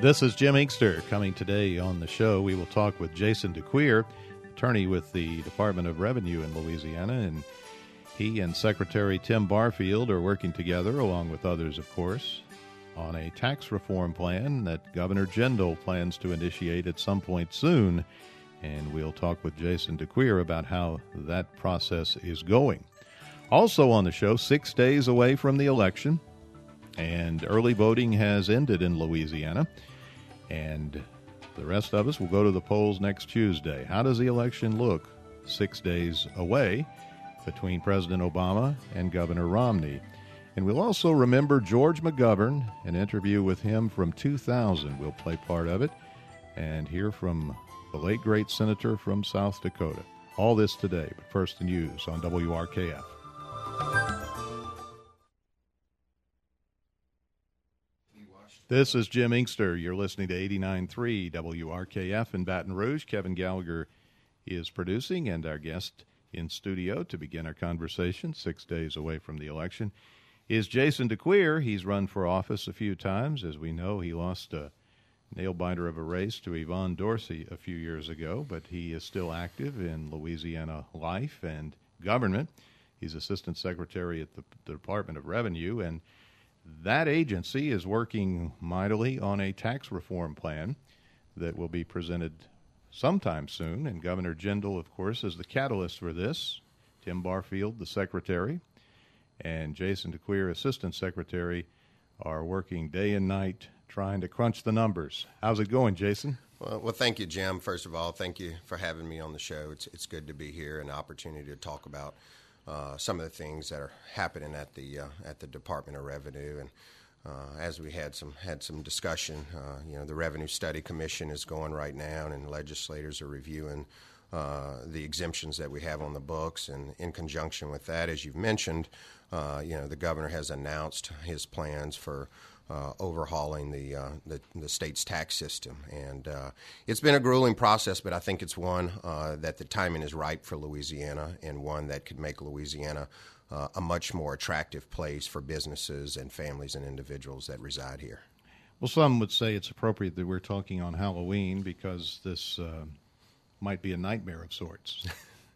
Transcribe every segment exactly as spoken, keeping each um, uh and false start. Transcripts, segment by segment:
This is Jim Inkster. Coming today on the show, we will talk with Jason DeCuir, attorney with the Department of Revenue in Louisiana, and he and Secretary Tim Barfield are working together, along with others, of course, on a tax reform plan that Governor Jindal plans to initiate at some point soon. And we'll talk with Jason DeCuir about how that process is going. Also on the show, six days away from the election, and early voting has ended in Louisiana. And the rest of us will go to the polls next Tuesday. How does the election look six days away between President Obama and Governor Romney? And we'll also remember George McGovern, an interview with him from two thousand. We'll play part of it and hear from the late, great senator from South Dakota. All this today, but first the news on W R K F. This is Jim Inkster. You're listening to eighty-nine point three W R K F in Baton Rouge. Kevin Gallagher is producing, and our guest in studio to begin our conversation, six days away from the election, is Jason DeCuir. He's run for office a few times. As we know, he lost a nail-biter of a race to Yvonne Dorsey a few years ago, but he is still active in Louisiana life and government. He's Assistant Secretary at the, the Department of Revenue, and that agency is working mightily on a tax reform plan that will be presented sometime soon, and Governor Jindal, of course, is the catalyst for this. Tim Barfield, the Secretary, and Jason DeCuir, Assistant Secretary, are working day and night trying to crunch the numbers. How's it going, Jason? Well, well, thank you, Jim. First of all, thank you for having me on the show. It's it's good to be here and an opportunity to talk about uh, some of the things that are happening at the uh, at the Department of Revenue. And uh, as we had some had some discussion, uh, you know, the Revenue Study Commission is going right now, and legislators are reviewing uh, the exemptions that we have on the books. And in conjunction with that, as you've mentioned, uh, you know, the governor has announced his plans for Uh, overhauling the, uh, the the state's tax system. And uh, it's been a grueling process, but I think it's one uh, that the timing is ripe for Louisiana, and one that could make Louisiana uh, a much more attractive place for businesses and families and individuals that reside here. Well, some would say it's appropriate that we're talking on Halloween because this uh, might be a nightmare of sorts.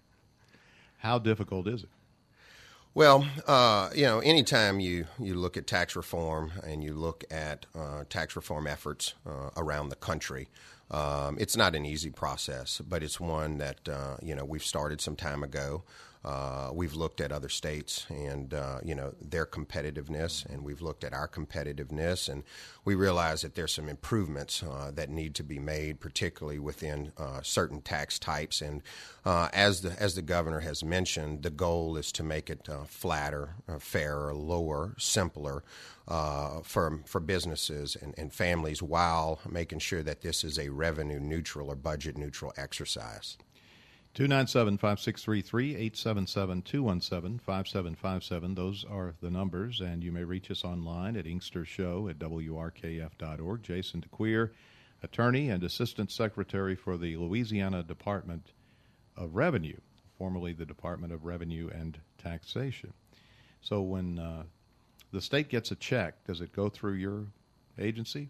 How difficult is it? Well, uh, you know, anytime you, you look at tax reform and you look at uh, tax reform efforts uh, around the country, um, it's not an easy process, but it's one that, uh, you know, we've started some time ago. Uh, we've looked at other states and, uh, you know, their competitiveness, and we've looked at our competitiveness, and we realize that there's some improvements uh, that need to be made, particularly within uh, certain tax types. And uh, as the as the governor has mentioned, the goal is to make it uh, flatter, uh, fairer, lower, simpler uh, for for businesses and, and families, while making sure that this is a revenue neutral or budget neutral exercise. two nine seven, five six three three, eight seven seven, two one seven, five seven five seven. Those are the numbers, and you may reach us online at inkstershow at W R K F dot org. Jason DeCuir, attorney and Assistant Secretary for the Louisiana Department of Revenue, formerly the Department of Revenue and Taxation. So when uh, the state gets a check, does it go through your agency?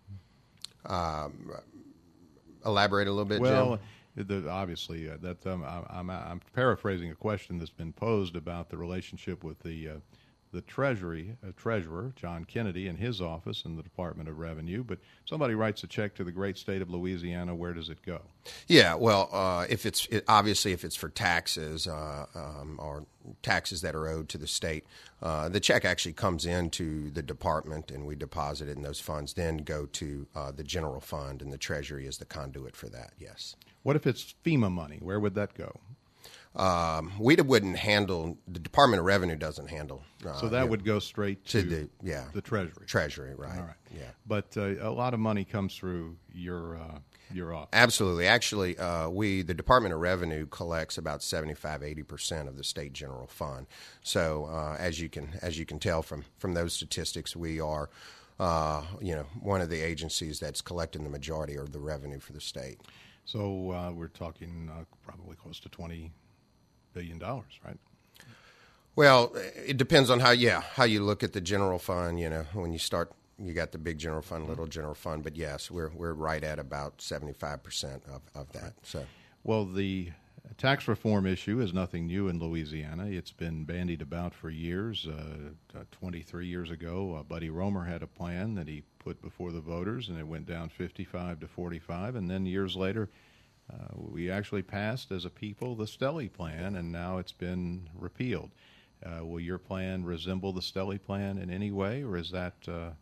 Um, elaborate a little bit, well, Jim? The, obviously, uh, that um, I, I'm, I'm paraphrasing a question that's been posed about the relationship with the uh, the Treasury uh, Treasurer John Kennedy and his office in the Department of Revenue. But somebody writes a check to the great state of Louisiana. Where does it go? Yeah, well, uh, if it's it, obviously if it's for taxes uh, um, or taxes that are owed to the state, uh, the check actually comes into the department, and we deposit it in those funds. Then go to uh, the general fund, and the Treasury is the conduit for that. Yes. What if it's FEMA money? Where would that go? Um, we wouldn't handle, the Department of Revenue doesn't handle. Uh, so that would go straight to, to the, yeah, the Treasury. Treasury, right. All right. Yeah. But uh, a lot of money comes through your uh, your office. Absolutely. Actually, uh, we, the Department of Revenue, collects about seventy-five, eighty percent of the state general fund. So uh, as you can as you can tell from, from those statistics, we are uh, you know, one of the agencies that's collecting the majority of the revenue for the state. So uh, we're talking uh, probably close to twenty billion dollars, right? Well, it depends on how, yeah, how you look at the general fund. You know, when you start you got the big general fund, little general fund, but yes, we're we're right at about seventy-five percent of, of that. So, well, the tax reform issue is nothing new in Louisiana. It's been bandied about for years. Uh, twenty-three years ago, uh, Buddy Roemer had a plan that he put before the voters, and it went down fifty-five to forty-five. And then years later, uh, we actually passed as a people the Stelly plan, and now it's been repealed. Uh, will your plan resemble the Stelly plan in any way, or is that uh,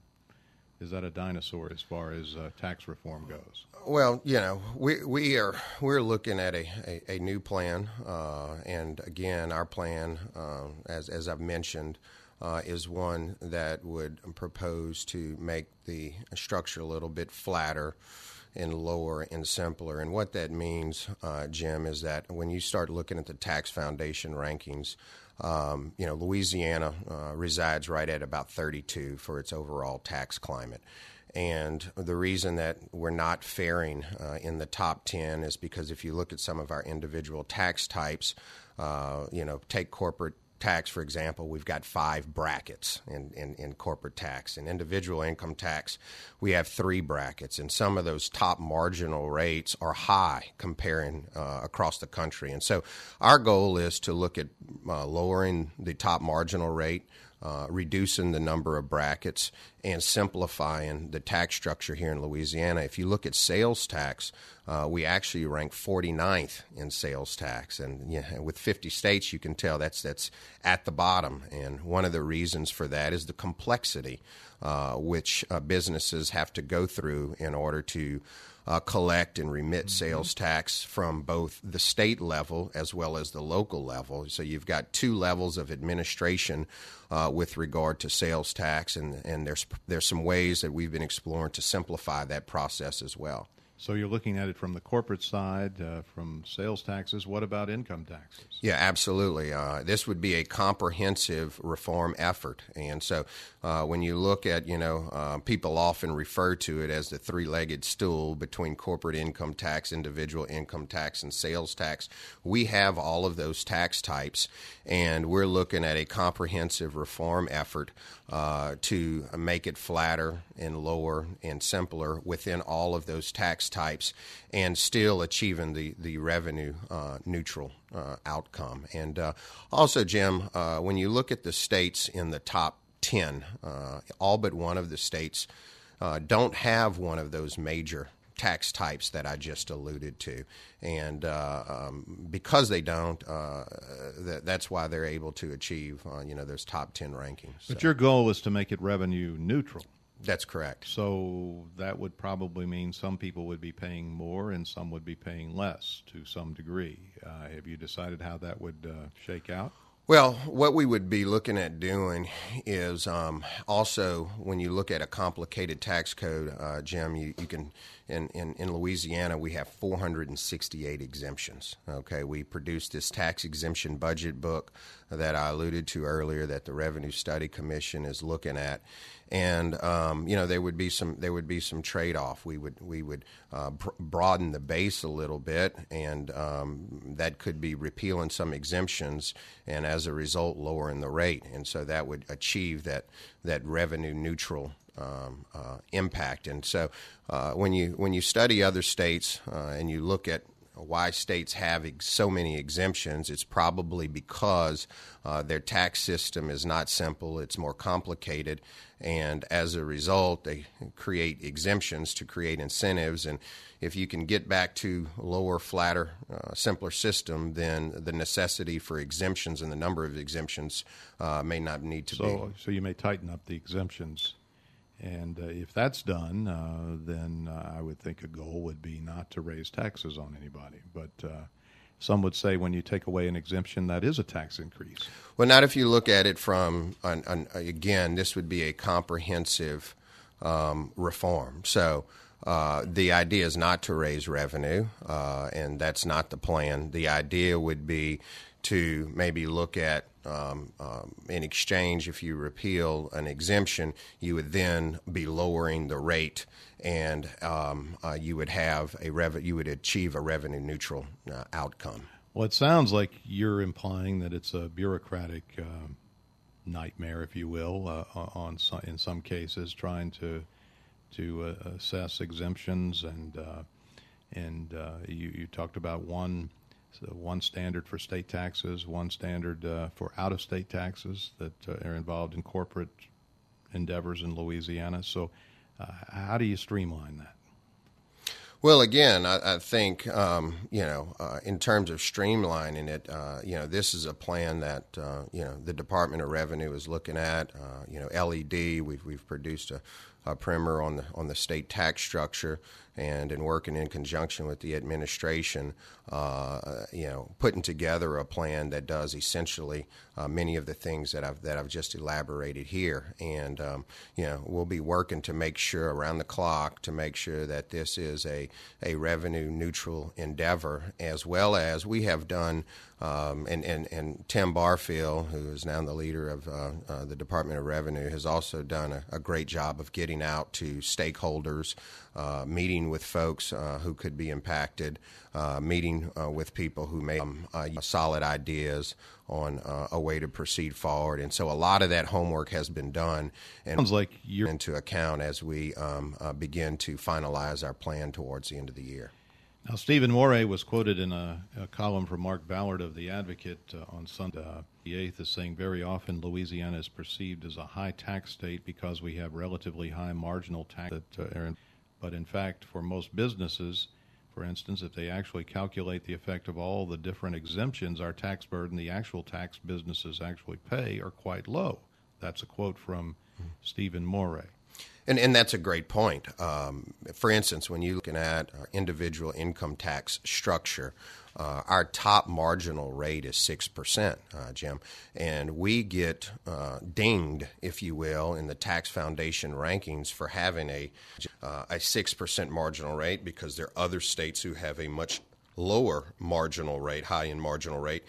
is that a dinosaur as far as uh, tax reform goes? Well, you know, we we are we're looking at a, a, a new plan, uh, and again, our plan, uh, as as I've mentioned, uh, is one that would propose to make the structure a little bit flatter and lower and simpler. And what that means, uh, Jim, is that when you start looking at the tax foundation rankings, um, you know, Louisiana uh, resides right at about thirty-two for its overall tax climate. And the reason that we're not faring uh, in the top ten is because if you look at some of our individual tax types, uh, you know, take corporate tax, for example, we've got five brackets in, in, in corporate tax. In individual income tax, we have three brackets, and some of those top marginal rates are high comparing uh, across the country. And so our goal is to look at uh, lowering the top marginal rate, Uh, reducing the number of brackets, and simplifying the tax structure here in Louisiana. If you look at sales tax, uh, we actually rank forty-ninth in sales tax, and yeah, with fifty states, you can tell that's that's at the bottom. And one of the reasons for that is the complexity uh, which uh, businesses have to go through in order to Uh, collect and remit sales tax from both the state level as well as the local level. So you've got two levels of administration uh, with regard to sales tax, and, and there's there's some ways that we've been exploring to simplify that process as well. So you're looking at it from the corporate side, uh, from sales taxes. What about income taxes? Yeah, absolutely. Uh, this would be a comprehensive reform effort. And so uh, when you look at, you know, uh, people often refer to it as the three-legged stool between corporate income tax, individual income tax, and sales tax. We have all of those tax types, and we're looking at a comprehensive reform effort uh, to make it flatter and lower and simpler within all of those tax types, and still achieving the the revenue uh, neutral uh, outcome. And uh, also, Jim, uh, when you look at the states in the top ten, uh, all but one of the states uh, don't have one of those major tax types that I just alluded to, and uh, um, because they don't, uh, th- that's why they're able to achieve uh, you know those top ten rankings. But so. Your goal is to make it revenue neutral. That's correct. So that would probably mean some people would be paying more and some would be paying less to some degree. Uh, have you decided how that would uh, shake out? Well, what we would be looking at doing is um, also, when you look at a complicated tax code, uh, Jim, you, you can, in, in, in Louisiana, we have four hundred sixty-eight exemptions. Okay, we produced this tax exemption budget book that I alluded to earlier that the Revenue Study Commission is looking at. And um, you know, there would be some there would be some trade-off. We would we would uh, br- broaden the base a little bit, and um, that could be repealing some exemptions, and as a result, lowering the rate. And so that would achieve that that revenue neutral um, uh, impact. And so uh, when you when you study other states uh, and you look at why states have ex- so many exemptions, it's probably because uh, their tax system is not simple, it's more complicated, and as a result, they create exemptions to create incentives. And if you can get back to a lower, flatter, uh, simpler system, then the necessity for exemptions and the number of exemptions uh, may not need to so, be. So you may tighten up the exemptions. And uh, if that's done, uh, then uh, I would think a goal would be not to raise taxes on anybody. But uh, some would say when you take away an exemption, that is a tax increase. Well, not if you look at it from, an, an, again, this would be a comprehensive um, reform. So uh, the idea is not to raise revenue, uh, and that's not the plan. The idea would be to maybe look at Um, um, in exchange, if you repeal an exemption, you would then be lowering the rate, and um, uh, you would have a rev- you would achieve a revenue neutral uh, outcome. Well, it sounds like you're implying that it's a bureaucratic uh, nightmare, if you will, uh, on some, in some cases, trying to to uh, assess exemptions, and uh, and uh, you, you talked about one so one standard for state taxes, one standard uh, for out-of-state taxes that uh, are involved in corporate endeavors in Louisiana. So, uh, how do you streamline that? Well, again, I, I think, um, you know, uh, in terms of streamlining it, uh, you know, this is a plan that, uh, you know, the Department of Revenue is looking at. Uh, you know, L E D, we've, we've produced a, a primer on the on the state tax structure, and in working in conjunction with the administration, uh, you know, putting together a plan that does essentially uh, many of the things that I've that I've just elaborated here. And um, you know, we'll be working to make sure around the clock to make sure that this is a a revenue neutral endeavor, as well as we have done. Um, and, and, and Tim Barfield, who is now the leader of uh, uh, the Department of Revenue, has also done a, a great job of getting out to stakeholders, uh, meeting with folks uh, who could be impacted, uh, meeting uh, with people who may have um, uh, solid ideas on uh, a way to proceed forward. And so a lot of that homework has been done and sounds like you're into account as we um, uh, begin to finalize our plan towards the end of the year. Now, Stephen Moray was quoted in a, a column from Mark Ballard of The Advocate uh, on Sunday uh, the eighth as saying, very often Louisiana is perceived as a high tax state because we have relatively high marginal tax. That, uh, Aaron, but in fact, for most businesses, for instance, if they actually calculate the effect of all the different exemptions, our tax burden, the actual tax businesses actually pay, are quite low. That's a quote from mm-hmm. Stephen Moray. And, and that's a great point. Um, for instance, when you're looking at our individual income tax structure, uh, our top marginal rate is six percent, uh, Jim. And we get uh, dinged, if you will, in the Tax Foundation rankings for having a, uh, a six percent marginal rate, because there are other states who have a much lower marginal rate, high-end marginal rate.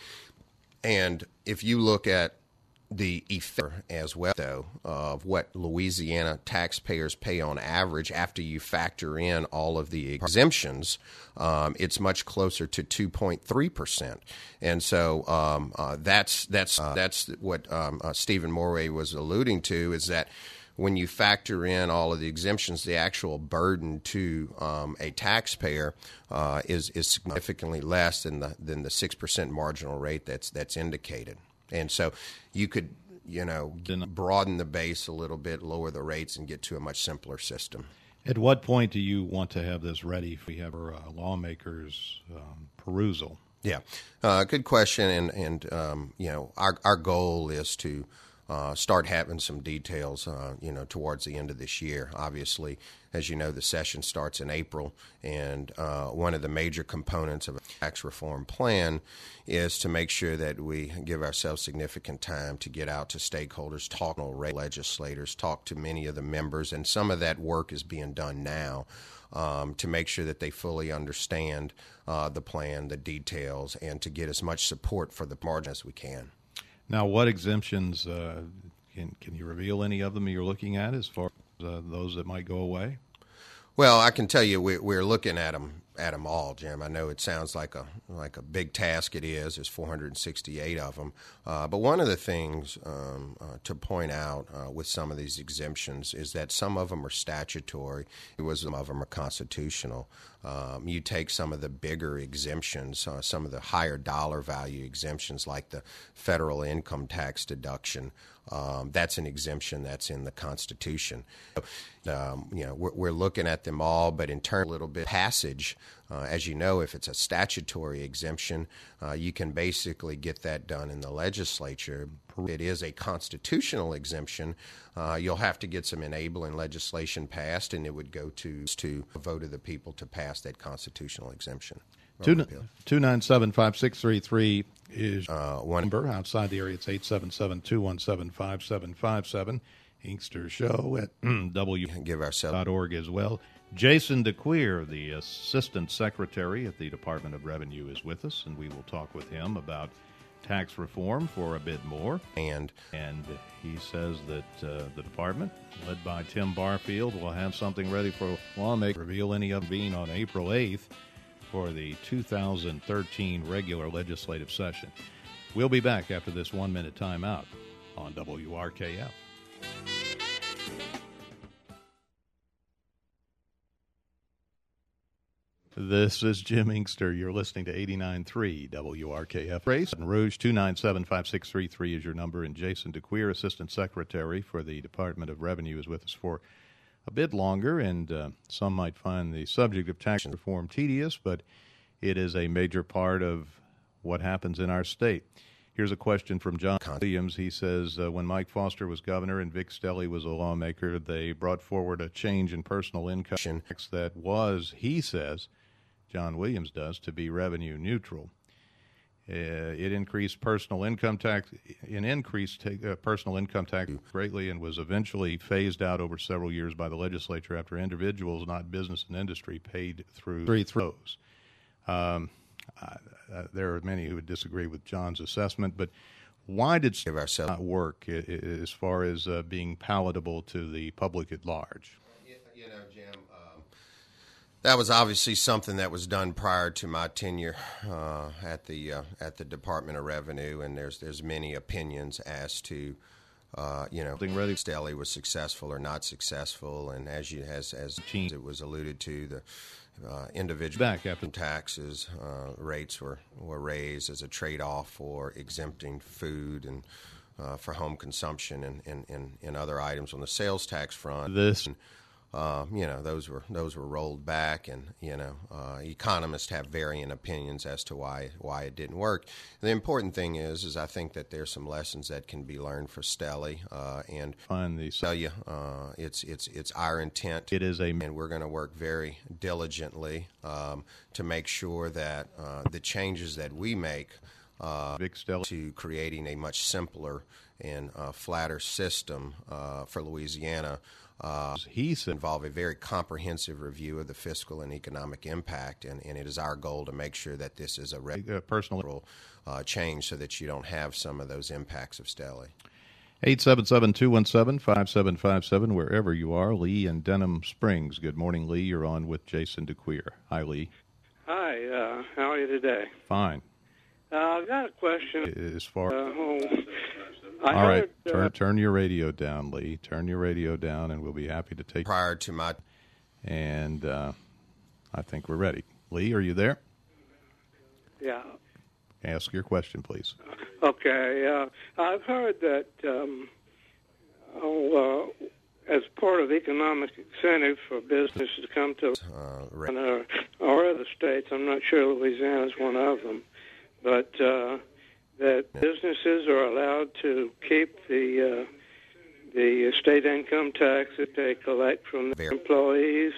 And if you look at the effect as well, though, of what Louisiana taxpayers pay on average after you factor in all of the exemptions, um, it's much closer to two point three percent. And so um, uh, that's that's uh, that's what um, uh, Stephen Moray was alluding to, is that when you factor in all of the exemptions, the actual burden to um, a taxpayer uh, is is significantly less than the than the six percent marginal rate that's that's indicated. And so you could, you know, broaden the base a little bit, lower the rates, and get to a much simpler system. At what point do you want to have this ready if we have our uh, lawmakers' um, perusal? Yeah, uh, good question. And, and um, you know, our, our goal is to uh, start having some details, uh, you know, towards the end of this year. Obviously, as you know, the session starts in April, and uh, one of the major components of a tax reform plan is to make sure that we give ourselves significant time to get out to stakeholders, talk to legislators, talk to many of the members, and some of that work is being done now um, to make sure that they fully understand uh, the plan, the details, and to get as much support for the margin as we can. Now, what exemptions, uh, can, can you reveal any of them you're looking at as far as uh, those that might go away? Well, I can tell you we're, we're looking at them at them all, Jim. I know it sounds like a like a big task. It is. There's four hundred sixty-eight of them. Uh, but one of the things um, uh, to point out uh, with some of these exemptions is that some of them are statutory. Some of them are constitutional. Um, you take some of the bigger exemptions, uh, some of the higher dollar value exemptions, like the federal income tax deduction. Um, that's an exemption that's in the Constitution. Um, you know, we're, we're looking at them all, but in terms of a little bit passage, uh, as you know, if it's a statutory exemption, uh, you can basically get that done in the legislature. If it is a constitutional exemption, uh, you'll have to get some enabling legislation passed, and it would go to to a vote of the people to pass that constitutional exemption. two nine seven, five six three three is uh, one number. Outside the area, it's eight seven seven, two one seven, five seven five seven. Inkster Show at w dot org as well. Jason DeQueer, the Assistant Secretary at the Department of Revenue, is with us, and we will talk with him about tax reform for a bit more. And and he says that uh, the department, led by Tim Barfield, will have something ready for lawmakers. Reveal any of them being on April eighth for the two thousand thirteen regular legislative session. We'll be back after this one-minute timeout on W R K F. This is Jim Inkster. You're listening to eighty-nine point three W R K F. Race and Rouge, two nine seven, five six three three is your number. And Jason DeQueer, Assistant Secretary for the Department of Revenue, is with us for a bit longer. And uh, some might find the subject of tax reform tedious, but it is a major part of what happens in our state. Here's a question from John Williams. He says, uh, when Mike Foster was governor and Vic Stelly was a lawmaker, they brought forward a change in personal income tax that was, he says, John Williams does, to be revenue neutral. Uh, it increased personal income tax, it increased ta- uh, personal income tax greatly and was eventually phased out over several years by the legislature after individuals, not business and industry, paid through three throws. Um, uh, uh, there are many who would disagree with John's assessment, but why did it not work I- I- as far as uh, being palatable to the public at large? You know, Jim, um, that was obviously something that was done prior to my tenure uh, at the uh, at the Department of Revenue, and there's there's many opinions as to uh, you know ready. Stelly was successful or not successful, and as you as as it was alluded to, the uh, individual Back after. taxes uh, rates were were raised as a trade-off for exempting food and uh, for home consumption and, and, and, and other items on the sales tax front. This. And, Uh, you know, those were those were rolled back, and you know, uh, economists have varying opinions as to why why it didn't work. And the important thing is, is I think that there's some lessons that can be learned for Stelly, uh, and Find the tell you, uh, it's it's it's our intent. It is a, and we're going to work very diligently um, to make sure that uh, the changes that we make uh, Vic Stelly. to creating a much simpler and uh, flatter system uh, for Louisiana. Uh, he said involve a very comprehensive review of the fiscal and economic impact, and, and it is our goal to make sure that this is a re- uh, personal uh, change so that you don't have some of those impacts of Stelly. eight seven seven, two one seven, five seven five seven, wherever you are. Lee in Denham Springs. Good morning, Lee. You're on with Jason DeQueer. Hi, Lee. Hi, uh, how are you today? Fine. Uh, I've got a question. As far Uh, oh, I All right, heard, turn, uh, turn your radio down, Lee. Turn your radio down, and we'll be happy to take. Prior to my, And uh, I think we're ready. Lee, are you there? Yeah. Ask your question, please. Okay. Uh, I've heard that um, oh, uh, as part of economic incentive for business to come to uh, re- or, or other states, I'm not sure Louisiana is one of them, but uh, that businesses are allowed to keep the uh, the state income tax that they collect from their employees.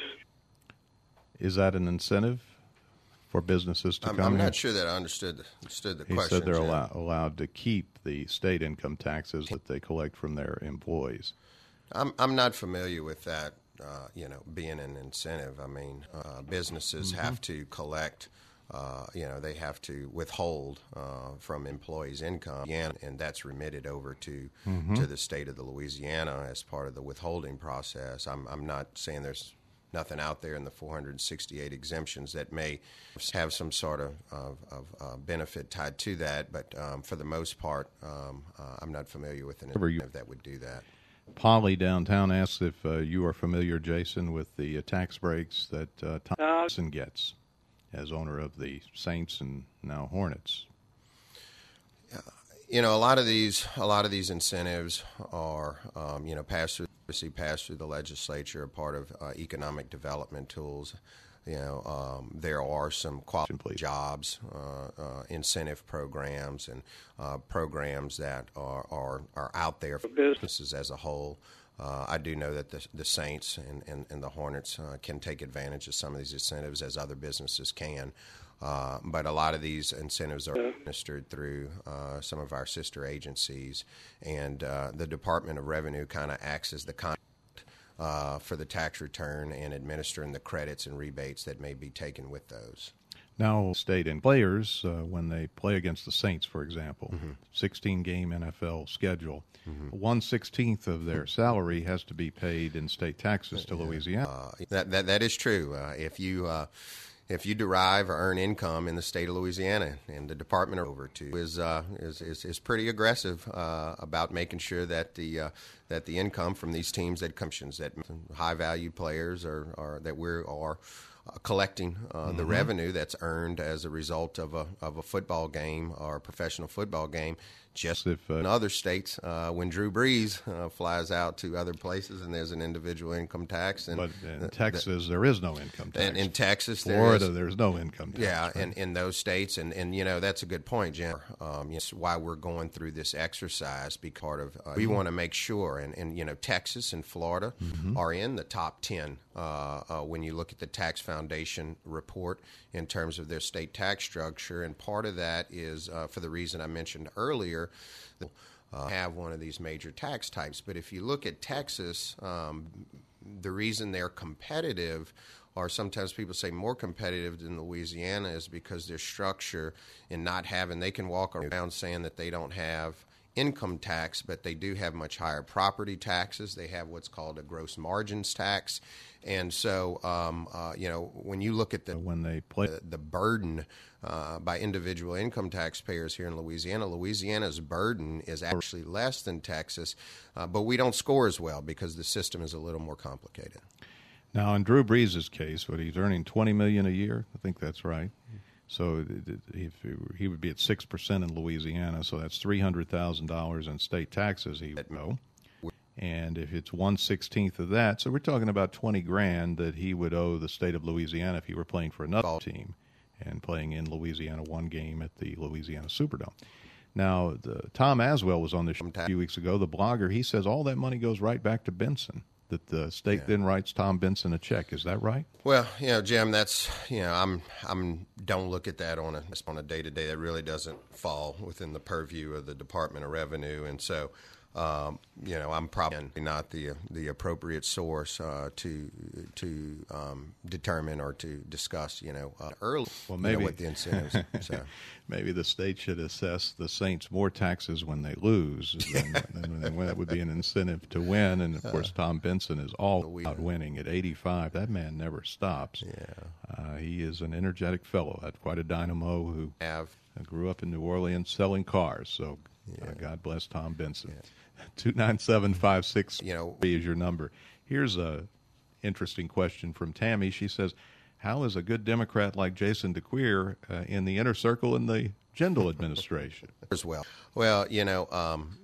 Is that an incentive for businesses to I'm, come I'm here? not sure that I understood the, understood the He question. said they're Jim. allow, allowed to keep the state income taxes that they collect from their employees. I'm I'm not familiar with that. Uh, you know, being an incentive. I mean, uh, businesses Mm-hmm. have to collect. Uh, you know, they have to withhold uh, from employees' income, and, and that's remitted over to Mm-hmm. to the state of the Louisiana as part of the withholding process. I'm I'm not saying there's nothing out there in the four hundred sixty-eight exemptions that may have some sort of, of, of uh, benefit tied to that, but um, for the most part, um, uh, I'm not familiar with an incentive that would do that. Polly downtown asks if uh, you are familiar, Jason, with the uh, tax breaks that uh, Thompson gets as owner of the Saints and now Hornets. You know, a lot of these, a lot of these incentives are, um, you know, passed through, passed through the legislature, a part of uh, economic development tools. You know, um, there are some quality jobs, uh, uh, incentive programs, and uh, programs that are, are are out there for businesses as a whole. Uh, I do know that the, the Saints and, and, and the Hornets uh, can take advantage of some of these incentives as other businesses can. Uh, but a lot of these incentives are administered through uh, some of our sister agencies, and uh, the Department of Revenue kind of acts as the contact uh, for the tax return and administering the credits and rebates that may be taken with those. Now, state and players, uh, when they play against the Saints, for example, sixteen-game N F L schedule, mm-hmm. one-sixteenth of their salary has to be paid in state taxes to Louisiana. Uh, that, that that is true. Uh, if you uh, if you derive or earn income in the state of Louisiana, and the Department of over to is, uh, is is is pretty aggressive uh, about making sure that the uh, that the income from these teams that comes that high value players are, are that we are uh, collecting uh, mm-hmm. the revenue that's earned as a result of a of a football game or a professional football game. Just if, uh, in other states, uh, when Drew Brees uh, flies out to other places and there's an individual income tax. And but in the, Texas, the, there is no income tax. And in Texas, Florida, there is, there's no income tax. Yeah, right? and in those states, and, and you know that's a good point, Jim. Um, it's why we're going through this exercise. Because part of uh, we want to make sure, and, and you know Texas and Florida mm-hmm. are in the top ten uh, uh, when you look at the Tax Foundation report in terms of their state tax structure, and part of that is uh, for the reason I mentioned earlier. Uh, have one of these major tax types. But if you look at Texas, um, the reason they're competitive, or sometimes people say more competitive than Louisiana, is because their structure in not having, they can walk around saying that they don't have income tax, but they do have much higher property taxes. They have what's called a gross margins tax. And so, um, uh, you know, when you look at the when they play the, the burden uh, by individual income taxpayers here in Louisiana, Louisiana's burden is actually less than Texas, uh, but we don't score as well because the system is a little more complicated. Now, in Drew Brees' case, what he's earning twenty million dollars a year, I think that's right. So if he would be at six percent in Louisiana, so that's three hundred thousand dollars in state taxes he would owe. And if it's one sixteenth of that, so we're talking about twenty grand that he would owe the state of Louisiana if he were playing for another team and playing in Louisiana one game at the Louisiana Superdome. Now, the, Tom Aswell was on the show a few weeks ago, the blogger. He says all that money goes right back to Benson, that the state yeah. then writes Tom Benson a check. Is that right? Well, you know, Jim, that's, you know, I'm, I'm, don't look at that on a, on a day-to-day. That really doesn't fall within the purview of the Department of Revenue. And so, Um, you know, I'm probably not the the appropriate source uh, to to um, determine or to discuss, you know, uh, early well, maybe, you know, what the incentives. So. Maybe the state should assess the Saints more taxes when they lose than, than when that would be an incentive to win. And, of course, Tom Benson is all about winning at eighty-five. That man never stops. Yeah, uh, he is an energetic fellow. Had quite a dynamo who have grew up in New Orleans selling cars. So yeah. uh, God bless Tom Benson. Yeah. two nine seven five six you know, is your number. Here's a interesting question from Tammy. She says, how is a good Democrat like Jason DeQueer uh, in the inner circle in the Jindal administration? As well. Well, you know, um,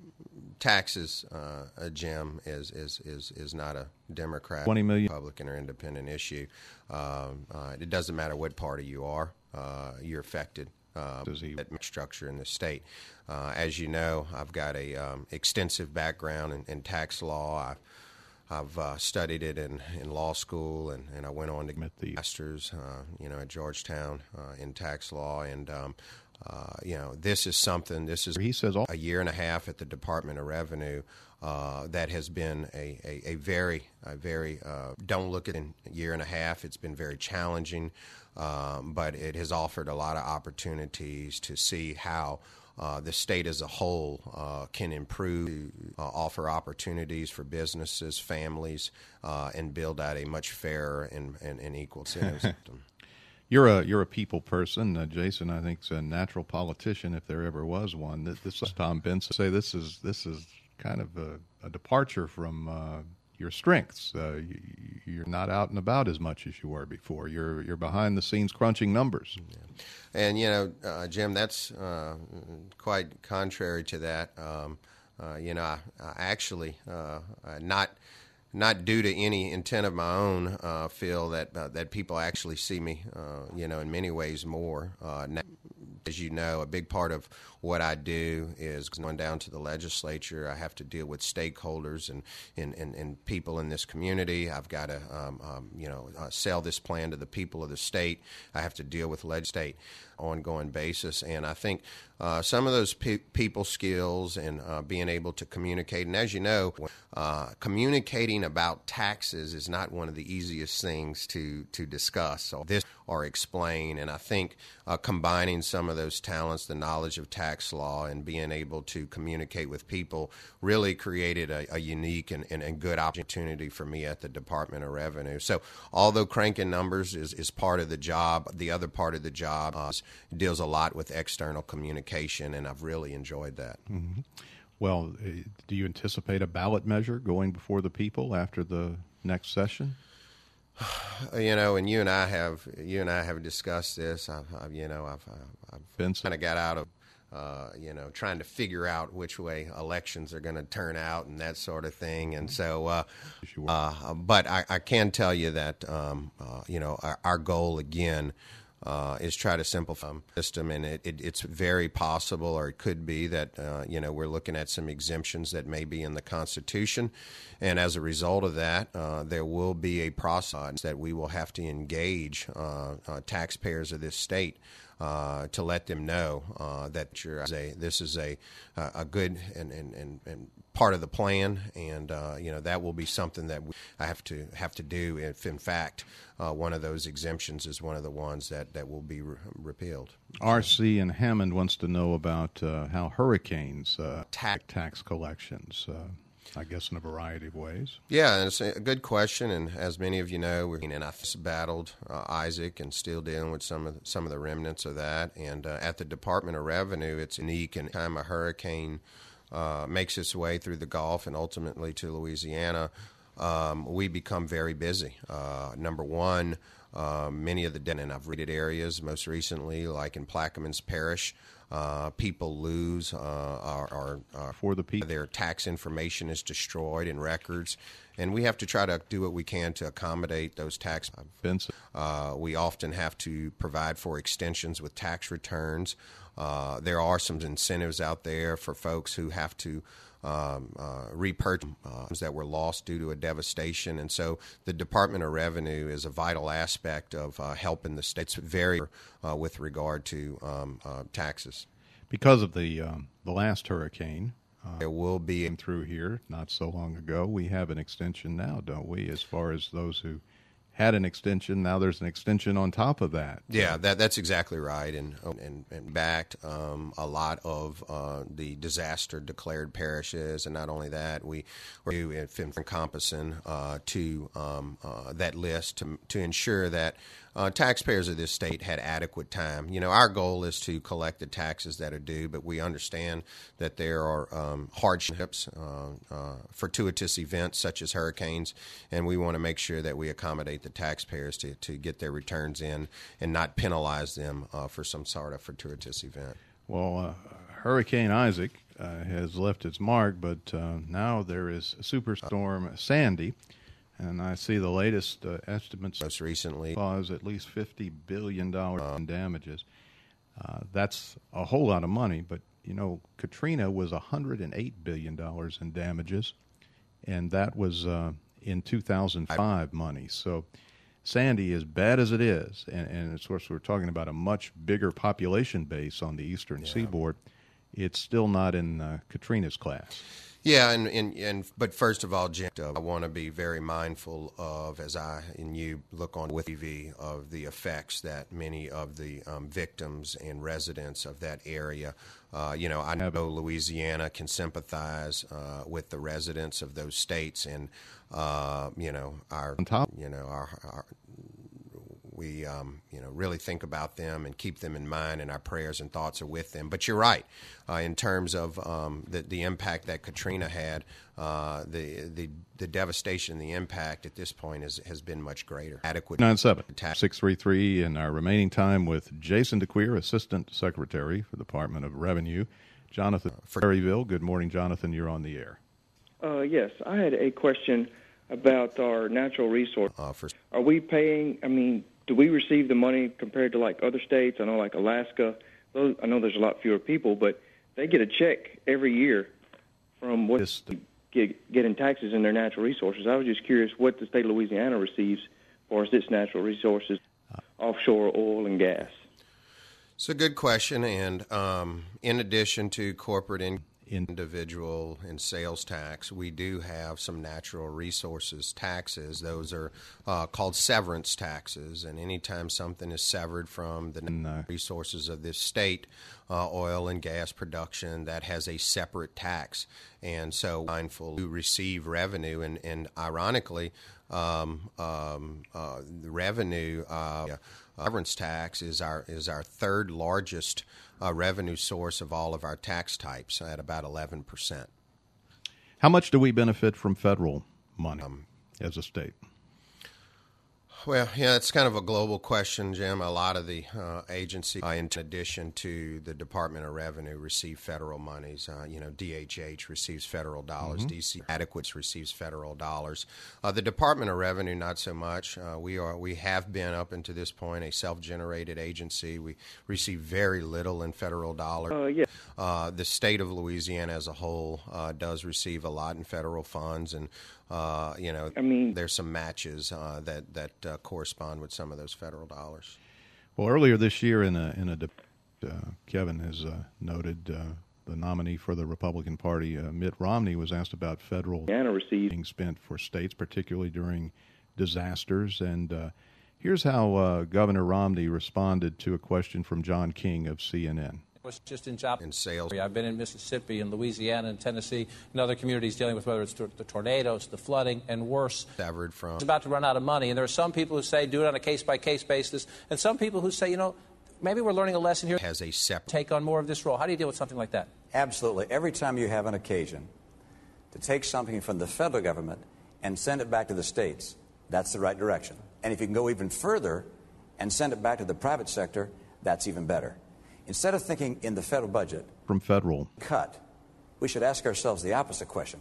taxes, uh, Jim, is, is, is, is not a Democrat, twenty million Republican, or independent issue. Um, uh, it doesn't matter what party you are, uh, you're affected. Uh, that structure in the state. Uh, as you know, I've got a um, extensive background in, in tax law. I've, I've uh, studied it in, in law school, and, and I went on to get the master's, uh, you know, at Georgetown uh, in tax law. And um, uh, you know, this is something. This is he says all- a year and a half at the Department of Revenue. Uh, that has been a, a, a very, a very, uh, don't look at it in a year and a half. It's been very challenging, um, but it has offered a lot of opportunities to see how uh, the state as a whole uh, can improve, uh, offer opportunities for businesses, families, uh, and build out a much fairer and, and, and equal incentive system. You're a you're a people person, uh, Jason. I think is a natural politician if there ever was one. This is Tom Benson. Say this is this is. kind of a, a departure from uh, your strengths. Uh, you, you're not out and about as much as you were before. You're you're behind the scenes crunching numbers. Yeah. And, you know, uh, Jim, that's uh, quite contrary to that. Um, uh, you know, I, I actually uh, not not due to any intent of my own uh, feel that uh, that people actually see me, uh, you know, in many ways more uh, now. As you know, a big part of what I do is going down to the legislature. I have to deal with stakeholders and, and, and, and people in this community. I've got to, um, um, you know, uh, sell this plan to the people of the state. I have to deal with legislate ongoing basis. And I think uh, some of those pe- people skills and uh, being able to communicate. And as you know, uh, communicating about taxes is not one of the easiest things to, to discuss so this or explain. And I think uh, combining some of those talents, the knowledge of tax law, and being able to communicate with people really created a, a unique and, and, and good opportunity for me at the Department of Revenue. So although cranking numbers is, is part of the job, the other part of the job uh, deals a lot with external communication, and I've really enjoyed that. Mm-hmm. Well, do you anticipate a ballot measure going before the people after the next session? You know, and you and I have you and I have discussed this. I've, I've you know, I've, I've kind of got out of, uh, you know, trying to figure out which way elections are going to turn out and that sort of thing. And so, uh, uh, but I, I can tell you that, um, uh, you know, our, our goal again uh, is try to simplify the system, and it, it, it's very possible, or it could be that uh, you know, we're looking at some exemptions that may be in the Constitution, and as a result of that, uh, there will be a process that we will have to engage uh, uh, taxpayers of this state Uh, to let them know uh, that you're a, this is a a good and, and, and, and part of the plan, and uh, you know, that will be something that we, I have to have to do if in fact uh, one of those exemptions is one of the ones that, that will be re- repealed. R C in Hammond wants to know about uh, how hurricanes uh, tax tax collections. Uh, I guess in a variety of ways. Yeah, and it's a good question, and as many of you know, we're and I battled uh, Isaac and still dealing with some of the, some of the remnants of that. And uh, at the Department of Revenue, it's unique, and time a hurricane uh, makes its way through the Gulf and ultimately to Louisiana, um, we become very busy. Uh, number one, uh, many of the den and I've rated areas, most recently, like in Plaquemines Parish. Uh, people lose uh, our, our, our for the people. Their tax information is destroyed in records, and we have to try to do what we can to accommodate those tax. Uh, we often have to provide for extensions with tax returns. Uh, there are some incentives out there for folks who have to Um, uh, repurchase uh, that were lost due to a devastation, and so the Department of Revenue is a vital aspect of uh, helping the states very uh, with regard to um, uh, taxes. Because of the um, the last hurricane, uh, there will be through here not so long ago. We have an extension now, don't we? As far as those who had an extension, now there's an extension on top of that. Yeah, that that's exactly right, and and and backed um, a lot of uh, the disaster declared parishes, and not only that, we were encompassing uh, to um, uh, that list to to ensure that uh, taxpayers of this state had adequate time. You know, our goal is to collect the taxes that are due, but we understand that there are um, hardships, uh, uh, fortuitous events such as hurricanes, and we want to make sure that we accommodate the taxpayers to, to get their returns in and not penalize them uh, for some sort of fortuitous event. Well, uh, Hurricane Isaac uh, has left its mark, but uh, now there is Superstorm Sandy, and I see the latest uh, estimates most recently cause at least fifty billion dollars um, in damages. Uh, that's a whole lot of money, but you know, Katrina was one hundred eight billion dollars in damages, and that was uh, in two thousand five money. So Sandy, as bad as it is, and, and of course we're talking about a much bigger population base on the eastern yeah. seaboard, it's still not in uh, Katrina's class. Yeah, and, and, and but first of all, Jim, I want to be very mindful of, as I and you look on with T V, of the effects that many of the um, victims and residents of that area, uh, you know, I know Louisiana can sympathize uh, with the residents of those states, and uh, you know, our, you know, our, our we, um, you know, really think about them and keep them in mind, and our prayers and thoughts are with them. But you're right, uh, in terms of um, the, the impact that Katrina had, uh, the the the devastation, the impact at this point is, has been much greater. Adequate. nine seven six three three in our remaining time with Jason DeQueer, Assistant Secretary for the Department of Revenue. Jonathan uh, for Perryville. Good morning, Jonathan. You're on the air. Uh, yes, I had a question about our natural resource. Uh, for, Are we paying, I mean, do we receive the money compared to, like, other states? I know, like, Alaska, those, I know there's a lot fewer people, but they get a check every year from what Yes. get, get in taxes in their natural resources. I was just curious what the state of Louisiana receives for its natural resources, offshore oil and gas. It's a good question, and um, in addition to corporate in- individual and sales tax, we do have some natural resources taxes. Those are uh, called severance taxes, and anytime something is severed from the No. resources of this state, uh, oil and gas production, that has a separate tax. And so mindful to receive revenue, and, and ironically, um, um, uh, the revenue uh, severance tax is our is our third largest uh, revenue source of all of our tax types at about eleven percent. How much do we benefit from federal money um, as a state? Well, yeah, it's kind of a global question, Jim. A lot of the uh, agencies, uh, in addition to the Department of Revenue, receive federal monies. Uh, you know, D H H receives federal dollars. Mm-hmm. D C Adequates receives federal dollars. Uh, the Department of Revenue, not so much. Uh, we are we have been up until this point a self-generated agency. We receive very little in federal dollars. Uh, yeah. Uh, the state of Louisiana as a whole uh, does receive a lot in federal funds, and uh, you know, I mean, there's some matches uh, that that uh, correspond with some of those federal dollars. Well, earlier this year, in a in a uh, Kevin has uh, noted uh, the nominee for the Republican Party, uh, Mitt Romney, was asked about federal being spent for states, particularly during disasters. And uh, here's how uh, Governor Romney responded to a question from John King of C N N. Was just in job in sales. I've been in Mississippi and Louisiana and Tennessee and other communities dealing with whether it's the tornadoes, the flooding, and worse. Severed from. It's about to run out of money, and there are some people who say do it on a case-by-case basis, and some people who say, you know, maybe we're learning a lesson here. Has a separate. Take on more of this role. How do you deal with something like that? Absolutely. Every time you have an occasion to take something from the federal government and send it back to the states, that's the right direction. And if you can go even further and send it back to the private sector, that's even better. Instead of thinking in the federal budget from federal cut, we should ask ourselves the opposite question.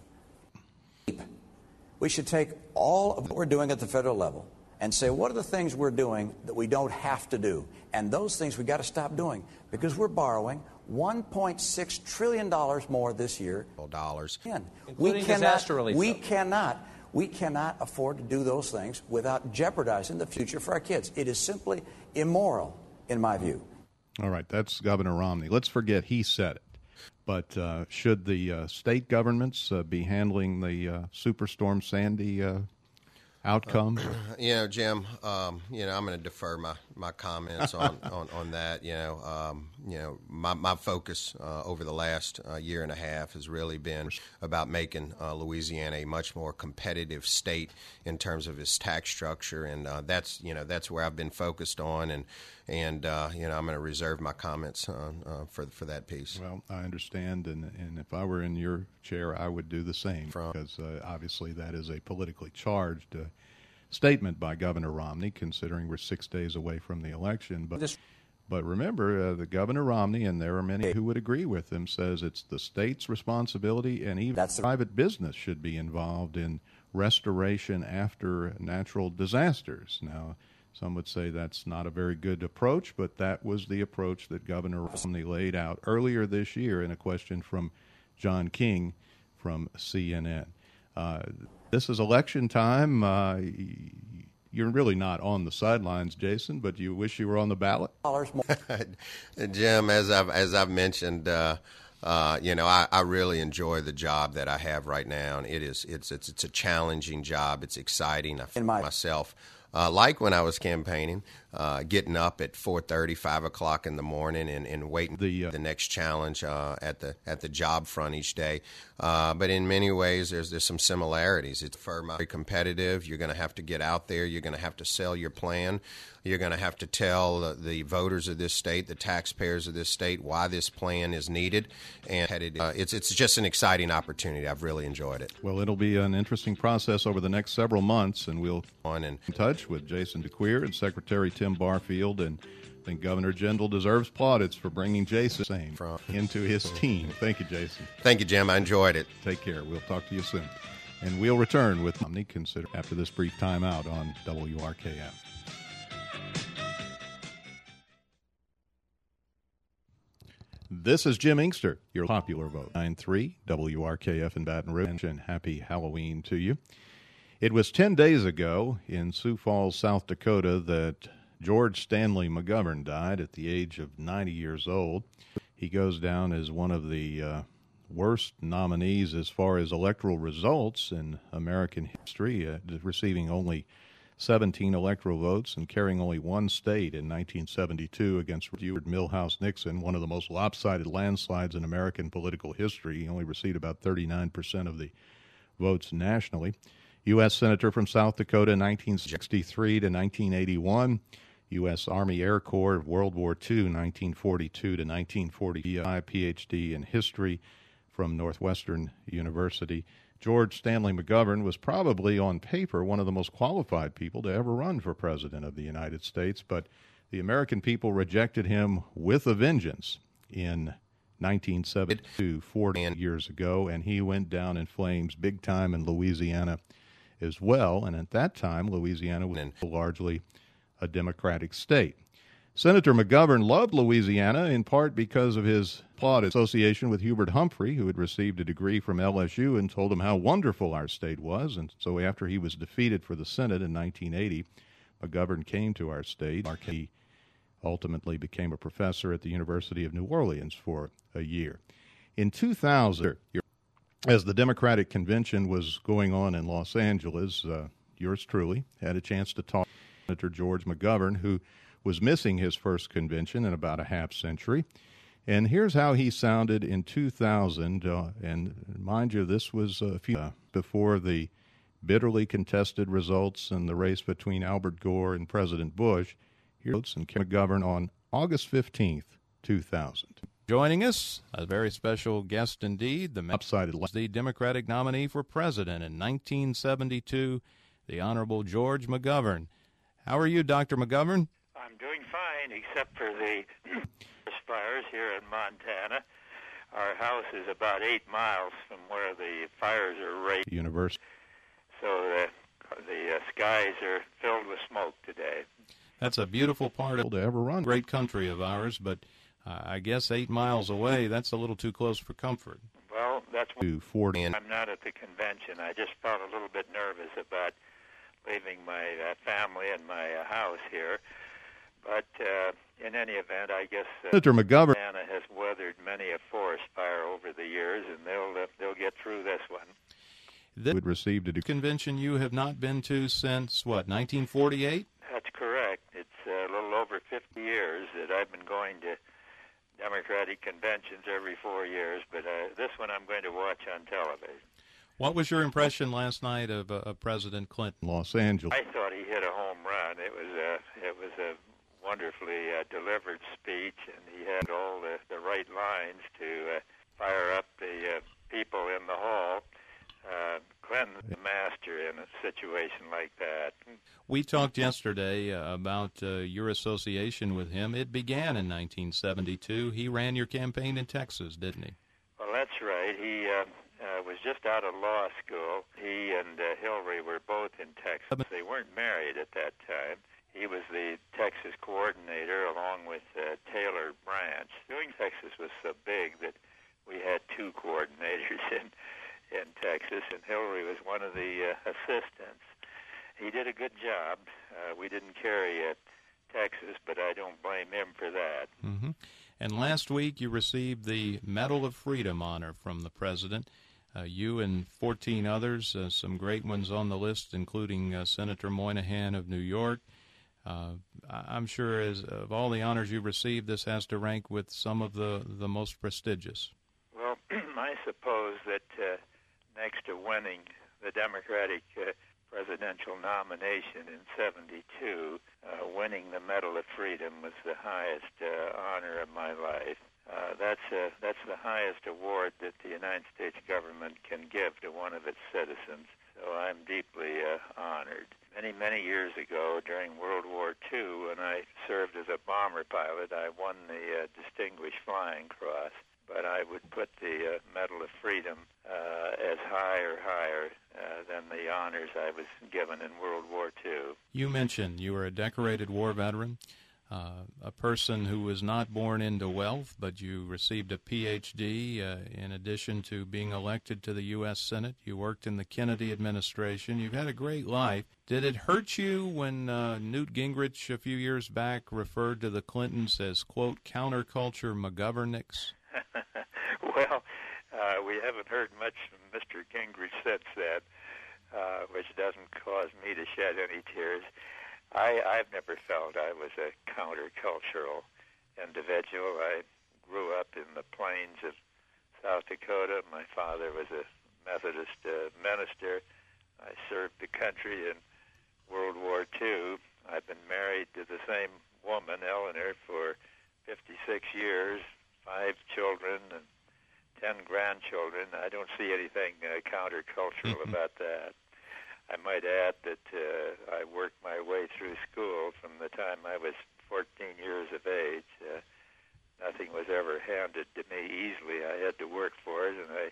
We should take all of what we're doing at the federal level and say, what are the things we're doing that we don't have to do? And those things we got to stop doing, because we're borrowing one point six trillion dollars more this year. Dollars. We cannot, disaster relief. We cannot, we cannot afford to do those things without jeopardizing the future for our kids. It is simply immoral, in my view. All right, that's Governor Romney. Let's forget he said it. But uh, should the uh, state governments uh, be handling the uh, Superstorm Sandy uh, outcome? Uh, you know, Jim, um, you know, I'm going to defer my, my comments on, on, on that. You know, um, you know, my, my focus uh, over the last uh, year and a half has really been about making uh, Louisiana a much more competitive state in terms of its tax structure, and uh, that's you know that's where I've been focused on, and and uh, you know I'm going to reserve my comments uh, uh, for for that piece. Well, I understand, and and if I were in your chair, I would do the same, From, because uh, obviously that is a politically charged uh, statement by Governor Romney, considering we're six days away from the election. But this- but remember, uh, the Governor Romney, and there are many who would agree with him, says it's the state's responsibility, and even That's private business should be involved in restoration after natural disasters. Now, some would say that's not a very good approach, but that was the approach that Governor Romney laid out earlier this year in a question from John King from C N N. Uh, this is election time. Uh, you're really not on the sidelines, Jason, but you wish you were on the ballot? Jim, as I've, as I've mentioned, uh, Uh, you know, I, I really enjoy the job that I have right now, and it is it's it's it's a challenging job. It's exciting. I feel my- myself uh, like when I was campaigning, uh, getting up at four thirty, five o'clock in the morning, and, and waiting the uh, the next challenge uh, at the at the job front each day. Uh, but in many ways, there's there's some similarities. It's very competitive. You're going to have to get out there. You're going to have to sell your plan. You're going to have to tell the, the voters of this state, the taxpayers of this state, why this plan is needed. And uh, it's it's just an exciting opportunity. I've really enjoyed it. Well, it'll be an interesting process over the next several months, and we'll on and in touch with Jason DeQueer and Secretary Tim Barfield. And I think Governor Jindal deserves plaudits for bringing Jason same From. into his team. Thank you, Jason. Thank you, Jim. I enjoyed it. Take care. We'll talk to you soon. And we'll return with Romney consider after this brief timeout on W R K F. This is Jim Inkster, your popular vote. nine three W R K F in Baton Rouge, and happy Halloween to you. It was ten days ago in Sioux Falls, South Dakota, that George Stanley McGovern died at the age of ninety years old. He goes down as one of the uh, worst nominees as far as electoral results in American history, uh, receiving only seventeen electoral votes and carrying only one state in nineteen seventy-two against Milhouse Nixon, one of the most lopsided landslides in American political history. He only received about thirty-nine percent of the votes nationally. U S Senator from South Dakota, nineteen sixty-three to nineteen eighty-one. U S Army Air Corps of World War Two, nineteen forty-two to nineteen forty. P H D in history from Northwestern University. George Stanley McGovern was probably, on paper, one of the most qualified people to ever run for president of the United States, but the American people rejected him with a vengeance in nineteen seventy-two, forty years ago, and he went down in flames big time in Louisiana as well. And at that time, Louisiana was largely a Democratic state. Senator McGovern loved Louisiana in part because of his plot association with Hubert Humphrey, who had received a degree from L S U and told him how wonderful our state was. And so after he was defeated for the Senate in nineteen eighty, McGovern came to our state. He ultimately became a professor at the University of New Orleans for a year. In two thousand, as the Democratic convention was going on in Los Angeles, uh, yours truly had a chance to talk to Senator George McGovern, who was missing his first convention in about a half century. And here's how he sounded in two thousand. Uh, and mind you, this was a few uh, before the bitterly contested results in the race between Albert Gore and President Bush. Here's and McGovern on August fifteenth, two thousand. Joining us, a very special guest indeed, the upsided the Democratic nominee for president in nineteen seventy-two, the Honorable George McGovern. How are you, Doctor McGovern? I'm doing fine, except for the fires here in Montana. Our house is about eight miles from where the fires are raging. University. So the, the uh, skies are filled with smoke today. That's a beautiful part of to ever run. Great country of ours, but uh, I guess eight miles away, that's a little too close for comfort. Well, that's why forty. I'm not at the convention. I just felt a little bit nervous about leaving my uh, family and my uh, house here. But uh, in any event, I guess uh, Senator McGovern Montana has weathered many a forest fire over the years, and they'll uh, they'll get through this one. This would receive a convention you have not been to since, what, nineteen forty-eight? That's correct. It's a little over fifty years that I've been going to Democratic conventions every four years, but uh, this one I'm going to watch on television. What was your impression last night of, uh, of President Clinton, Los Angeles? I thought he hit a home run. It was a it was a wonderfully uh, delivered speech, and he had all the, the right lines to uh, fire up the uh, people in the hall. Uh, Clinton's the master in a situation like that. We talked yesterday uh, about uh, your association with him. It began in nineteen seventy-two. He ran your campaign in Texas, didn't he? Well, that's right. He uh, uh, was just out of law school. He and uh, Hillary were both in Texas. They weren't married at that time. He was the Texas coordinator along with uh, Taylor Branch. Doing Texas was so big that we had two coordinators in in Texas, and Hillary was one of the uh, assistants. He did a good job. Uh, we didn't carry at Texas, but I don't blame him for that. Mm-hmm. And last week you received the Medal of Freedom honor from the President. Uh, you and fourteen others, uh, some great ones on the list, including uh, Senator Moynihan of New York. Uh, I'm sure as of all the honors you received, this has to rank with some of the, the most prestigious. Well, I suppose that uh, next to winning the Democratic uh, presidential nomination in seventy-two, uh, winning the Medal of Freedom was the highest uh, honor of my life. Uh, that's uh, that's the highest award that the United States government can give to one of its citizens. So I'm deeply uh, honored. Many, many years ago, during World War Two, when I served as a bomber pilot, I won the uh, Distinguished Flying Cross. But I would put the uh, Medal of Freedom uh, as high or higher uh, than the honors I was given in World War Two. You mentioned you were a decorated war veteran. uh, a person who was not born into wealth, but you received a P H D uh, in addition to being elected to the U S Senate. You worked in the Kennedy administration. You've had a great life. Did it hurt you when uh, Newt Gingrich a few years back referred to the Clintons as, quote, counterculture McGovernicks? Well, uh, we haven't heard much from Mister Gingrich since then, uh, which doesn't cause me to shed any tears. I, I've never felt I was a countercultural individual. I grew up in the plains of South Dakota. My father was a Methodist uh, minister. I served the country in World War Two. I've been married to the same woman, Eleanor, for fifty-six years, five children, and ten grandchildren. I don't see anything uh, countercultural about that. I might add that uh, I worked my way through school from the time I was fourteen years of age. Uh, nothing was ever handed to me easily. I had to work for it, and I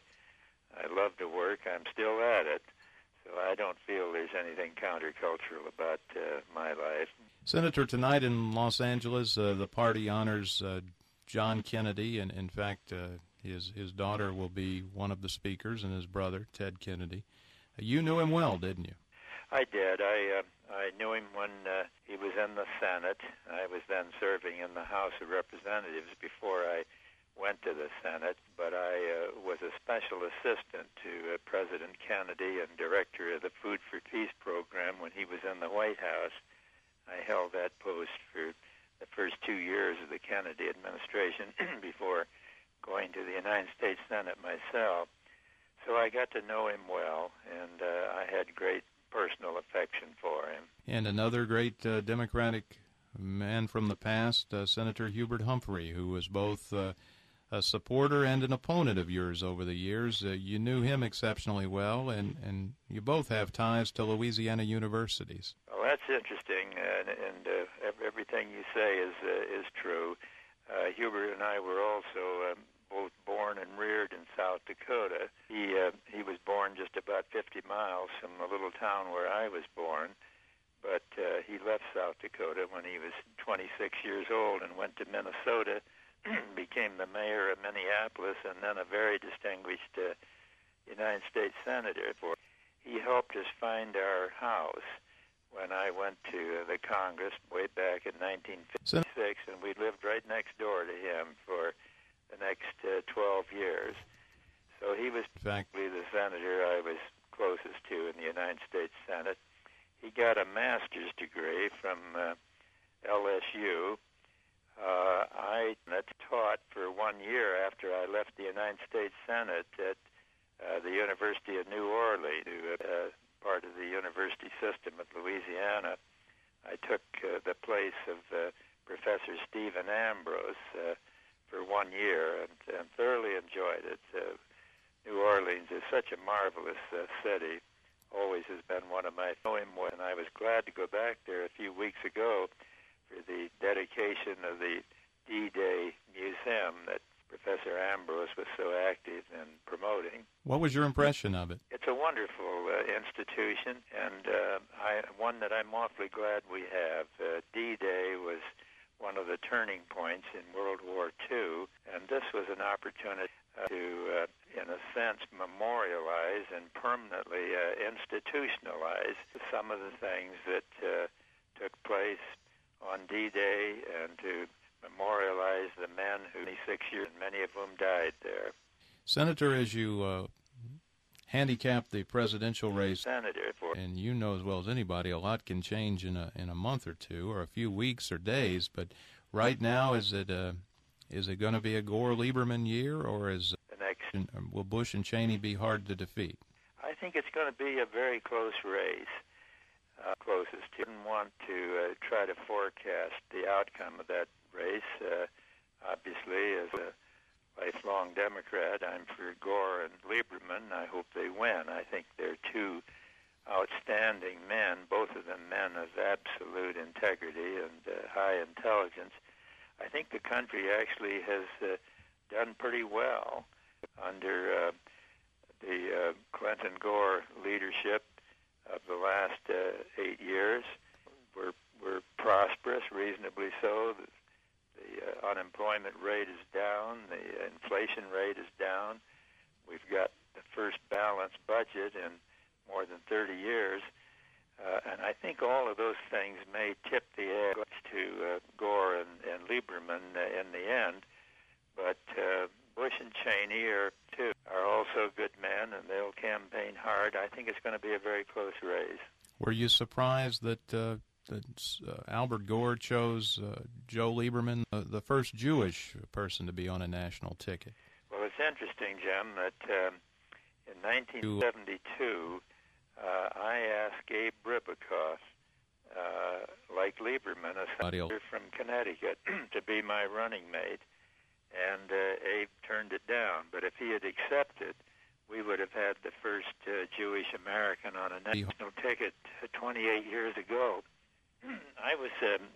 I love to work. I'm still at it. So I don't feel there's anything countercultural about uh, my life. Senator, tonight in Los Angeles, uh, the party honors uh, John Kennedy, and in fact, uh, his his daughter will be one of the speakers, and his brother, Ted Kennedy. You knew him well, didn't you? I did. I uh, I knew him when uh, he was in the Senate. I was then serving in the House of Representatives before I went to the Senate, but I uh, was a special assistant to uh, President Kennedy and director of the Food for Peace program when he was in the White House. I held that post for the first two years of the Kennedy administration before going to the United States Senate myself. So I got to know him well, and uh, I had great personal affection for him. And another great uh, Democratic man from the past, uh, Senator Hubert Humphrey, who was both uh, a supporter and an opponent of yours over the years. Uh, you knew him exceptionally well, and, and you both have ties to Louisiana universities. Well, that's interesting, and, and uh, everything you say is uh, is true. Uh, Hubert and I were also um, both born and reared in South Dakota. He uh, he was born just about fifty miles from the little town where I was born, but uh, he left South Dakota when he was twenty-six years old and went to Minnesota, became the mayor of Minneapolis, and then a very distinguished uh, United States senator. He helped us find our house when I went to uh, the Congress way back in nineteen fifty-six, and we lived right next door to him for the next uh, twelve years. So he was practically the senator I was closest to in the United States Senate. He got a master's degree from uh, L S U. Uh, I taught for one year after I left the United States Senate at uh, the University of New Orleans, uh, part of the university system of Louisiana. I took uh, the place of uh, Professor Stephen Ambrose uh, for one year and, and thoroughly enjoyed it. Uh, New Orleans is such a marvelous uh, city, always has been one of my knowing more, and I was glad to go back there a few weeks ago for the dedication of the D-Day Museum that Professor Ambrose was so active in promoting. What was your impression of it? It's a wonderful uh, institution, and uh, I, one that I'm awfully glad we have. Uh, D-Day was one of the turning points in World War Two, and this was an opportunity uh, to, uh, in a sense, memorialize and permanently uh, institutionalize some of the things that uh, took place on D-Day, and to memorialize the men who, twenty-six years, many of whom died there. Senator, as you uh, handicap the presidential race, Senator, for, and you know as well as anybody, a lot can change in a in a month or two, or a few weeks or days. But right now, is it uh, is it going to be a Gore-Lieberman year, or is the next? Will Bush and Cheney be hard to defeat? I think it's going to be a very close race. Uh, closest to. I didn't want to uh, try to forecast the outcome of that race. Uh, obviously, as a lifelong Democrat, I'm for Gore and Lieberman. I hope they win. I think they're two outstanding men, both of them men of absolute integrity and uh, high intelligence. I think the country actually has uh, done pretty well under uh, the uh, Clinton-Gore leadership of the last uh, eight years. We're, we're prosperous, reasonably so. unemployment rate is down, the inflation rate is down. We've got the first balanced budget in more than thirty years. Uh, and I think all of those things may tip the edge to uh, Gore and, and Lieberman uh, in the end. But uh, Bush and Cheney are, too, are also good men, and they'll campaign hard. I think it's going to be a very close race. Were you surprised that, uh, that uh, Albert Gore chose uh, Joe Lieberman, uh, the first Jewish person to be on a national ticket? Well, it's interesting, Jim, that um, in nineteen seventy-two, uh, I asked Abe Ribicoff, uh, like Lieberman, a senator from Connecticut, to be my running mate, and uh, Abe turned it down. But if he had accepted, we would have had the first uh, Jewish American on a national ticket twenty-eight years ago. I was um,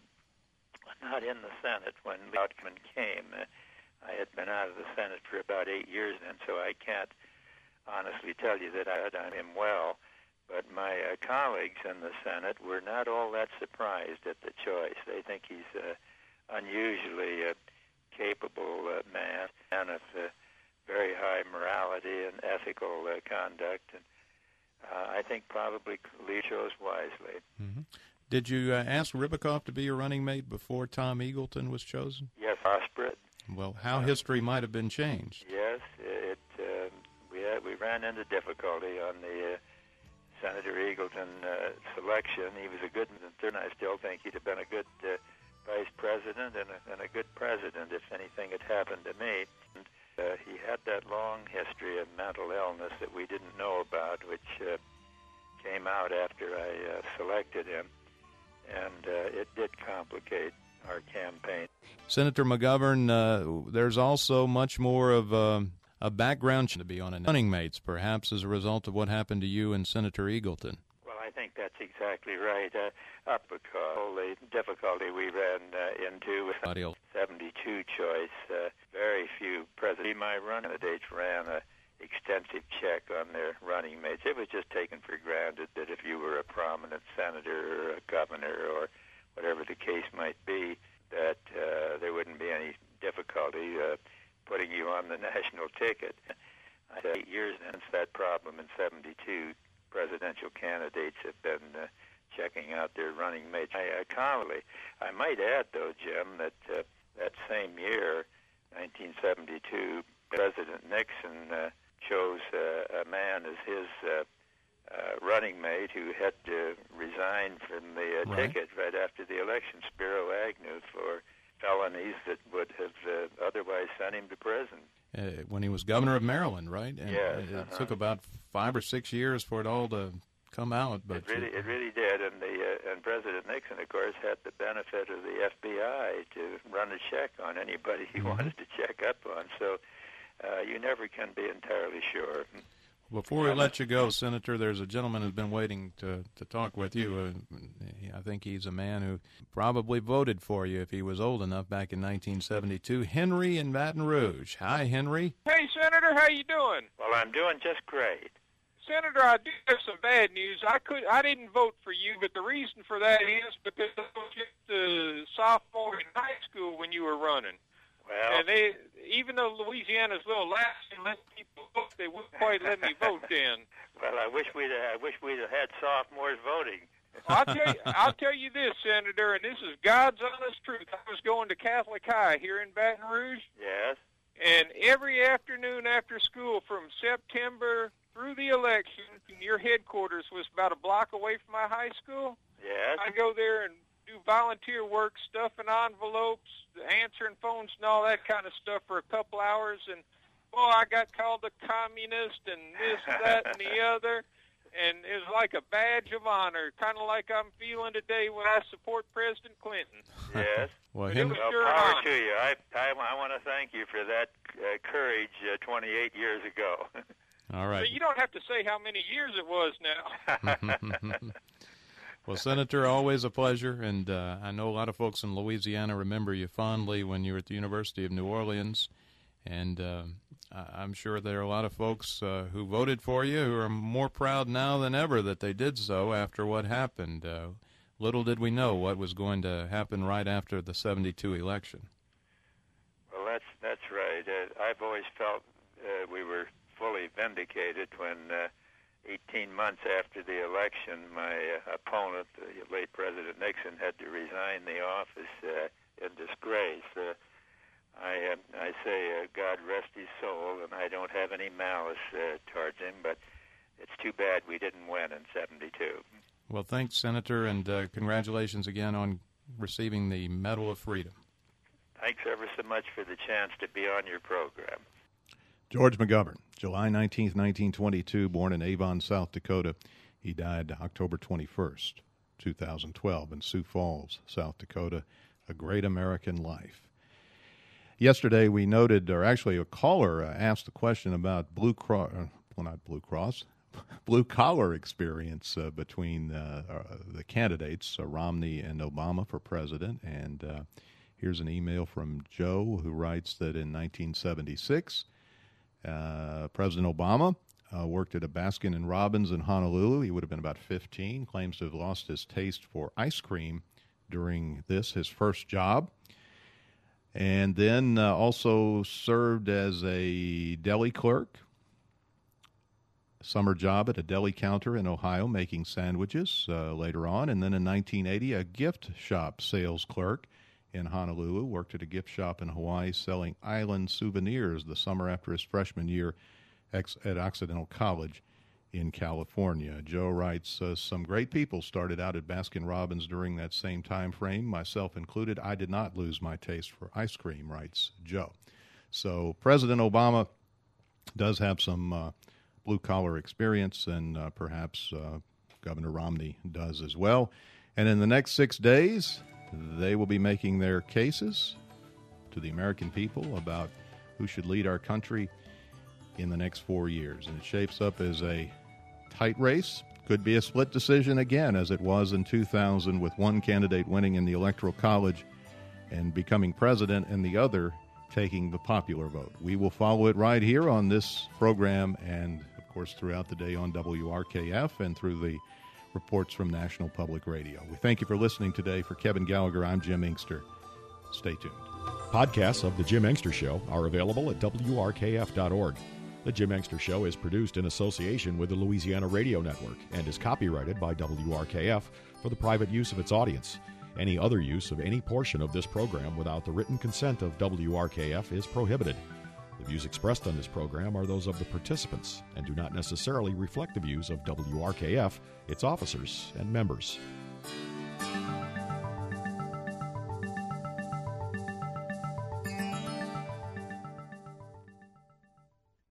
not in the Senate when the outcome came. Uh, I had been out of the Senate for about eight years then, so I can't honestly tell you that I done him well. But my uh, colleagues in the Senate were not all that surprised at the choice. They think he's uh, unusually uh, capable uh, man, man of uh, very high morality and ethical uh, conduct. And uh, I think probably Lee chose wisely. Mm-hmm. Did you uh, ask Ribicoff to be your running mate before Tom Eagleton was chosen? Yes, Osprey. Well, how history might have been changed. Yes, it. Uh, we had, we ran into difficulty on the uh, Senator Eagleton uh, selection. He was a good, and I still think he'd have been a good uh, vice president and a, and a good president if anything had happened to me. And, uh, he had that long history of mental illness that we didn't know about, which uh, came out after I uh, selected him, and uh, it did complicate our campaign. Senator McGovern, uh, there's also much more of uh, a background to be on a running mates, perhaps as a result of what happened to you and Senator Eagleton. Well, I think that's exactly right. Uh, up because the difficulty we ran uh, into with the seventy-two choice, uh, very few presidents. My running candidates ran an extensive check on their running mates. It was just taken for granted that if you were a prominent senator or a governor or whatever the case might be, that uh, there wouldn't be any difficulty uh, putting you on the national ticket. I said eight years since that problem in seventy-two, presidential candidates have been uh, checking out their running mates. I, uh, commonly, I might add, though, Jim, that uh, that same year, nineteen seventy-two, President Nixon uh, chose uh, a man as his uh, Uh, running mate who had to resign from the uh, right. ticket right after the election, Spiro Agnew, for felonies that would have uh, otherwise sent him to prison. Uh, when he was governor of Maryland, right? And yes, it uh-huh. took about five or six years for it all to come out. But it really, it really did. And the uh, and President Nixon, of course, had the benefit of the F B I to run a check on anybody he mm-hmm. wanted to check up on. So uh, you never can be entirely sure. Before we let you go, Senator, there's a gentleman who's been waiting to, to talk with you. Uh, I think he's a man who probably voted for you if he was old enough back in nineteen seventy-two. Henry in Baton Rouge. Hi, Henry. Hey, Senator, how you doing? Well, I'm doing just great. Senator, I do have some bad news. I could, I didn't vote for you, but the reason for that is because I was just a sophomore in high school when you were running. Well, and they, even though Louisiana's a little lax and let people vote, they wouldn't quite let me vote then. Well, I wish we'd I wish we'd have had sophomores voting. I'll tell you, I'll tell you this, Senator, and this is God's honest truth. I was going to Catholic High here in Baton Rouge. Yes. And every afternoon after school, from September through the election, your headquarters was about a block away from my high school. Yes. I go there and do volunteer work, stuffing envelopes, answering phones and all that kind of stuff for a couple hours. And, boy, I got called a communist and this, that, and the other. And it was like a badge of honor, kind of like I'm feeling today when I support President Clinton. Yes. Well, Henry, well, sure power to you. I, I, I want to thank you for that uh, courage uh, twenty-eight years ago. All right. So you don't have to say how many years it was now. Well, Senator, always a pleasure, and uh, I know a lot of folks in Louisiana remember you fondly when you were at the University of New Orleans, and uh, I'm sure there are a lot of folks uh, who voted for you who are more proud now than ever that they did so after what happened. Uh, little did we know what was going to happen right after the seventy-two election. Well, right. Uh, I've always felt uh, we were fully vindicated when uh, eighteen months after the election, my uh, opponent, the late President Nixon, had to resign the office uh, in disgrace. Uh, I, uh, I say, uh, God rest his soul, and I don't have any malice uh, towards him, but it's too bad we didn't win in seventy-two. Well, thanks, Senator, and uh, congratulations again on receiving the Medal of Freedom. Thanks ever so much for the chance to be on your program. George McGovern, July nineteenth, nineteen twenty-two, born in Avon, South Dakota. He died October twenty-first, two thousand twelve, in Sioux Falls, South Dakota. A great American life. Yesterday we noted, or actually a caller uh, asked the question about Blue Cross, uh, well, not Blue Cross, blue collar experience uh, between uh, uh, the candidates, uh, Romney and Obama for president. And uh, here's an email from Joe who writes that in nineteen seventy-six, uh, President Obama uh, worked at a Baskin and Robbins in Honolulu. He would have been about fifteen, claims to have lost his taste for ice cream during this, his first job. And then uh, also served as a deli clerk, summer job at a deli counter in Ohio making sandwiches uh, later on. And then in nineteen eighty, a gift shop sales clerk in Honolulu, worked at a gift shop in Hawaii selling island souvenirs the summer after his freshman year ex- at Occidental College in California. Joe writes, uh, some great people started out at Baskin-Robbins during that same time frame, myself included. I did not lose my taste for ice cream, writes Joe. So President Obama does have some uh, blue-collar experience, and uh, perhaps uh, Governor Romney does as well. And in the next six days, they will be making their cases to the American people about who should lead our country in the next four years. And it shapes up as a tight race. Could be a split decision again, as it was in two thousand, with one candidate winning in the Electoral College and becoming president, and the other taking the popular vote. We will follow it right here on this program and, of course, throughout the day on W R K F and through the reports from National Public Radio. We thank you for listening today. For Kevin Gallagher, I'm Jim Inkster. Stay tuned. Podcasts of The Jim Inkster Show are available at W R K F dot org. The Jim Inkster Show is produced in association with the Louisiana Radio Network and is copyrighted by W R K F for the private use of its audience. Any other use of any portion of this program without the written consent of W R K F is prohibited. The views expressed on this program are those of the participants and do not necessarily reflect the views of W R K F, its officers, and members.